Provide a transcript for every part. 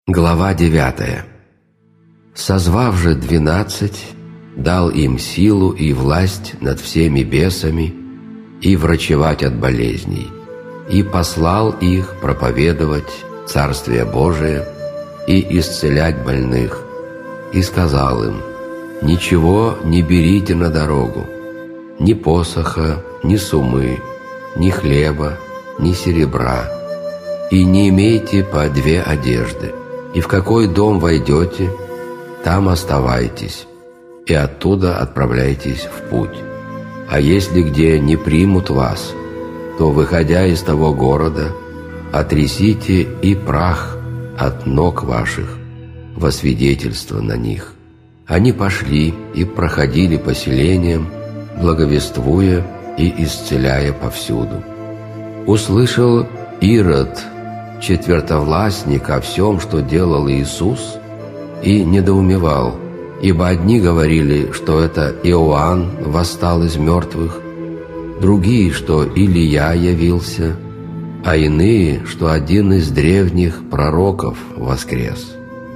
Глава 9. «Созвав же 12, дал им силу и власть над всеми бесами и врачевать от болезней, и послал их проповедовать Царствие Божие и исцелять больных, и сказал им: ничего не берите на дорогу, ни посоха, ни сумы, ни хлеба, ни серебра, и не имейте по 2 одежды. И в какой дом войдете, там оставайтесь, и оттуда отправляйтесь в путь. А если где не примут вас, то, выходя из того города, отрясите и прах от ног ваших во свидетельство на них». Они пошли и проходили по селениям, благовествуя и исцеляя повсюду. Услышал Ирод, четвертовластник, о всем, что делал Иисус, и недоумевал, ибо одни говорили, что это Иоанн восстал из мертвых, другие, что Илия явился, а иные, что один из древних пророков воскрес.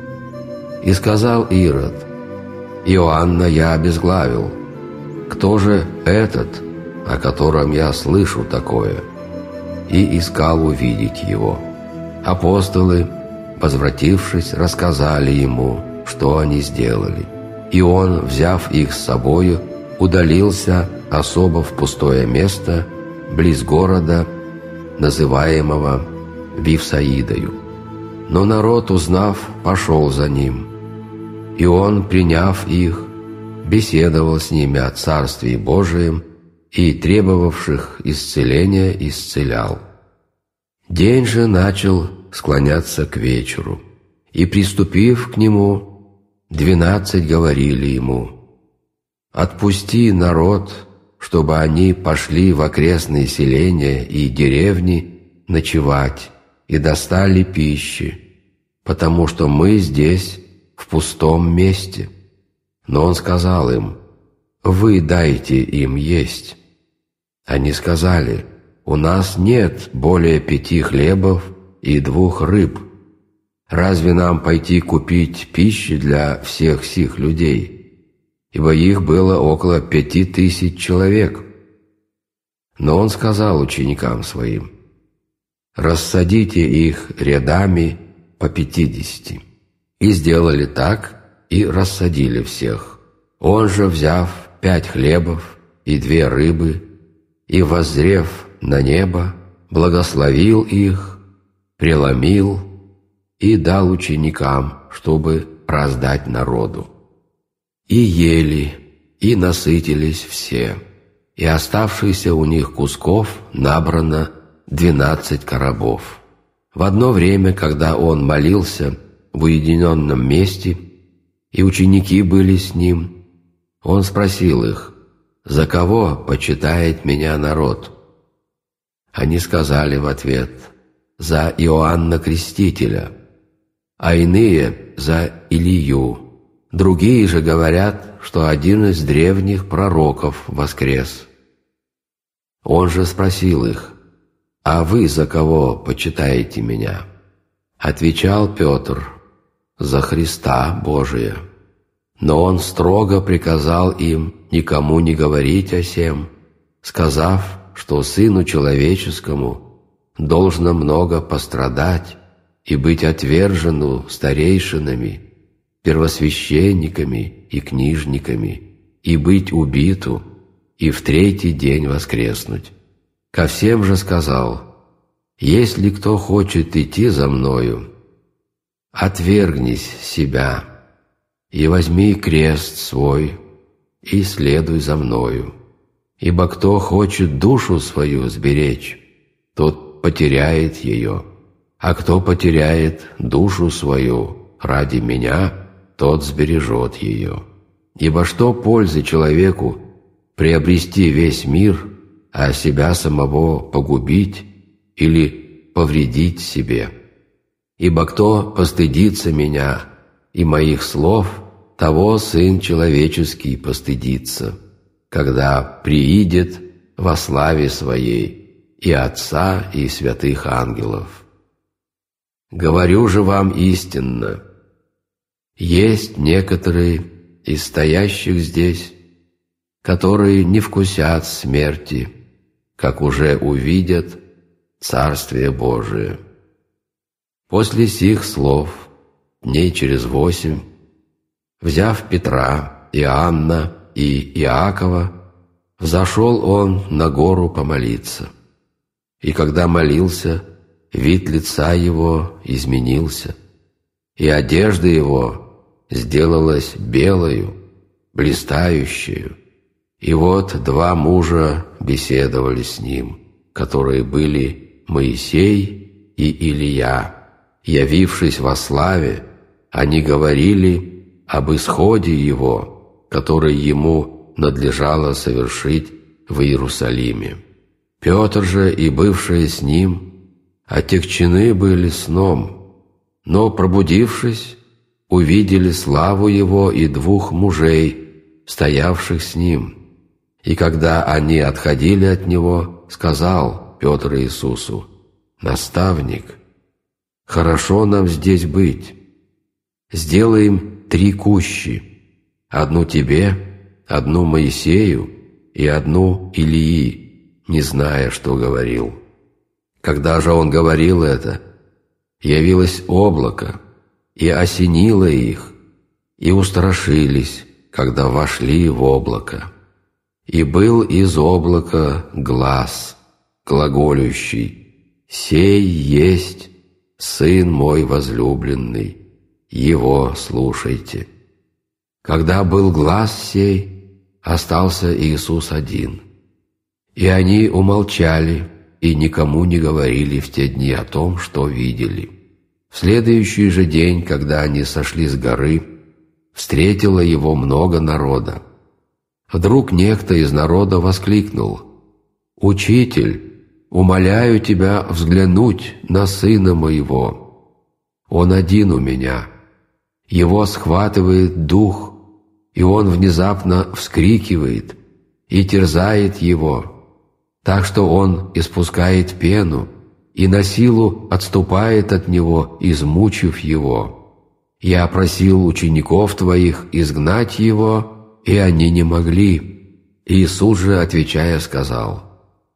И сказал Ирод: «Иоанна я обезглавил. Кто же этот, о котором я слышу такое?» И искал увидеть его. Апостолы, возвратившись, рассказали ему, что они сделали. И он, взяв их с собою, удалился особо в пустое место, близ города, называемого Вифсаидою. Но народ, узнав, пошел за ним. И он, приняв их, беседовал с ними о Царствии Божием и требовавших исцеления исцелял. День же начал склоняться к вечеру, и, приступив к нему, 12 говорили ему: «Отпусти народ, чтобы они пошли в окрестные селения и деревни ночевать и достали пищи, потому что мы здесь в пустом месте». Но он сказал им: «Вы дайте им есть». Они сказали: «У нас нет более 5 хлебов и 2 рыб. Разве нам пойти купить пищи для всех сих людей? Ибо их было около 5000 человек». Но он сказал ученикам своим: «Рассадите их рядами по 50». И сделали так, и рассадили всех. Он же, взяв 5 хлебов и 2 рыбы, и, воззрев на небо, благословил их, преломил и дал ученикам, чтобы раздать народу. И ели, и насытились все, и оставшихся у них кусков набрано 12 коробов. В одно время, когда он молился в уединенном месте, и ученики были с ним, он спросил их: «За кого почитает меня народ?» Они сказали в ответ: «За Иоанна Крестителя», а иные — «за Илию». Другие же говорят, что один из древних пророков воскрес. Он же спросил их: «А вы за кого почитаете меня?» Отвечал Петр: «За Христа Божия». Но он строго приказал им никому не говорить о сем, сказав, что Сыну Человеческому должно много пострадать и быть отвержену старейшинами, первосвященниками и книжниками, и быть убиту, и в 3-й день воскреснуть. Ко всем же сказал: «Если кто хочет идти за Мною, отвергнись себя и возьми крест свой и следуй за Мною. Ибо кто хочет душу свою сберечь, тот потеряет ее, а кто потеряет душу свою ради Меня, тот сбережет ее. Ибо что пользы человеку приобрести весь мир, а себя самого погубить или повредить себе? Ибо кто постыдится Меня и Моих слов, того Сын Человеческий постыдится, когда приидет во славе Своей и Отца, и святых ангелов». Говорю же вам истинно, есть некоторые из стоящих здесь, которые не вкусят смерти, как уже увидят Царствие Божие». После сих слов, дней через 8, взяв Петра, Иоанна и Иакова, взошел он на гору помолиться. И когда молился, вид лица его изменился, и одежда его сделалась белою, блистающую. И вот 2 мужа беседовали с ним, которые были Моисей и Илия. Явившись во славе, они говорили об исходе его, который ему надлежало совершить в Иерусалиме. Петр же и бывшие с ним отягчены были сном, но, пробудившись, увидели славу его и 2 мужей, стоявших с ним. И когда они отходили от него, сказал Петр Иисусу: «Наставник, хорошо нам здесь быть. Сделаем 3 кущи, 1 тебе, 1 Моисею и 1 Илии», не зная, что говорил. Когда же он говорил это, явилось облако и осенило их, и устрашились, когда вошли в облако. И был из облака глас, глаголющий: «Сей есть Сын мой возлюбленный, Его слушайте». Когда был глас сей, остался Иисус один. И они умолчали и никому не говорили в те дни о том, что видели. В следующий же день, когда они сошли с горы, встретило его много народа. Вдруг некто из народа воскликнул: «Учитель, умоляю тебя взглянуть на сына моего. Он один у меня. Его схватывает дух, и он внезапно вскрикивает и терзает его, так что он испускает пену и на силу отступает от него, измучив его. Я просил учеников твоих изгнать его, и они не могли». Иисус же, отвечая, сказал: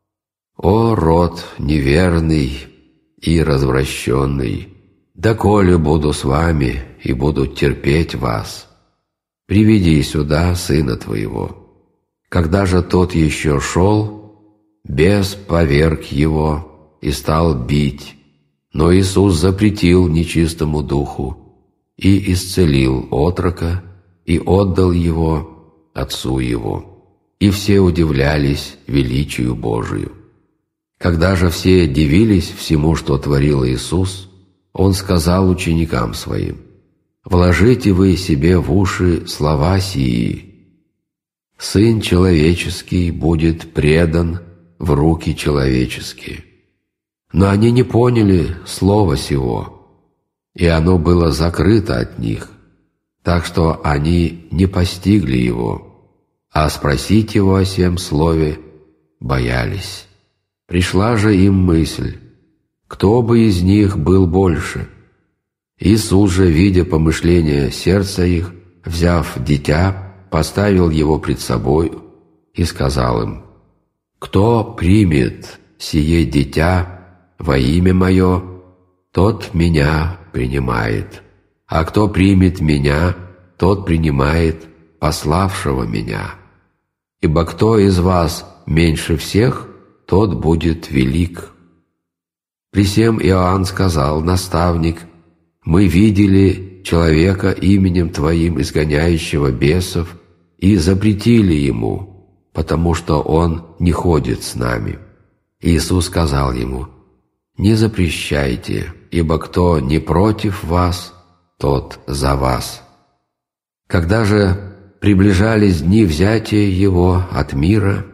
«О род неверный и развращенный, доколе буду с вами и буду терпеть вас? Приведи сюда сына твоего». Когда же тот еще шел, бес поверг его и стал бить, но Иисус запретил нечистому духу и исцелил отрока и отдал его отцу его. И все удивлялись величию Божию. Когда же все дивились всему, что творил Иисус, Он сказал ученикам Своим: «Вложите вы себе в уши слова сии. Сын человеческий будет предан в руки человеческие». Но они не поняли слова сего, и оно было закрыто от них, так что они не постигли его, а спросить его о сем слове боялись. Пришла же им мысль, кто бы из них был больше. Иисус же, видя помышления сердца их, взяв дитя, поставил его пред собой и сказал им: «Кто примет сие дитя во имя Мое, тот Меня принимает, а кто примет Меня, тот принимает пославшего Меня. Ибо кто из вас меньше всех, тот будет велик». При сем Иоанн сказал: «Наставник, мы видели человека именем Твоим, изгоняющего бесов, и запретили ему, потому что он не ходит с нами». Иисус сказал ему: «Не запрещайте, ибо кто не против вас, тот за вас». Когда же приближались дни взятия его от мира,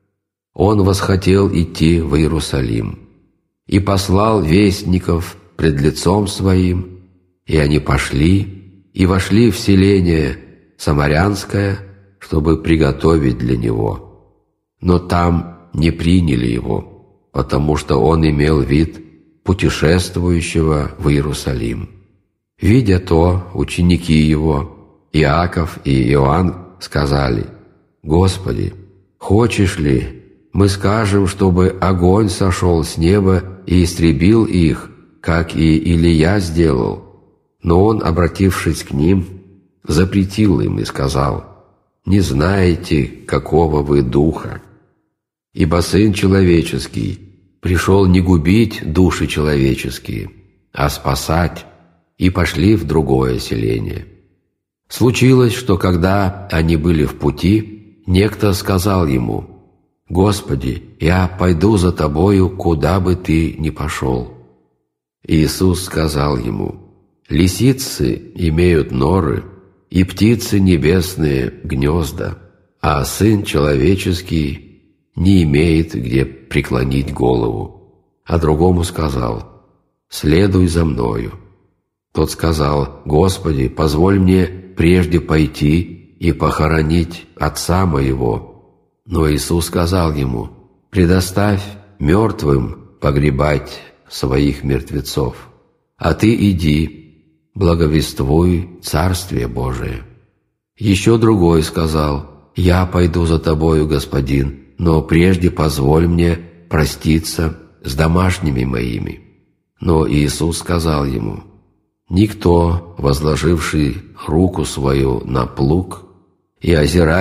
он восхотел идти в Иерусалим и послал вестников пред лицом своим, и они пошли и вошли в селение Самарянское, чтобы приготовить для него. Но там не приняли его, потому что он имел вид путешествующего в Иерусалим. Видя то, ученики его, Иаков и Иоанн, сказали: «Господи, хочешь ли, мы скажем, чтобы огонь сошел с неба и истребил их, как и Илия сделал?» Но он, обратившись к ним, запретил им и сказал: «Не знаете, какого вы духа, ибо Сын Человеческий пришел не губить души человеческие, а спасать». И пошли в другое селение. Случилось, что когда они были в пути, некто сказал ему: «Господи, я пойду за Тобою, куда бы Ты ни пошел». Иисус сказал ему: «Лисицы имеют норы, и птицы небесные гнезда, а Сын Человеческий не имеет где преклонить голову». А другому сказал: «Следуй за Мною». Тот сказал: «Господи, позволь мне прежде пойти и похоронить отца моего». Но Иисус сказал ему: «Предоставь мертвым погребать своих мертвецов, а ты иди, благовествуй Царствие Божие». Еще другой сказал: «Я пойду за тобою, Господин, но прежде позволь мне проститься с домашними моими». Но Иисус сказал ему: «Никто, возложивший руку свою на плуг и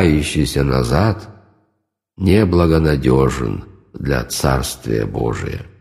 озирающийся назад, не благонадежен для Царствия Божия».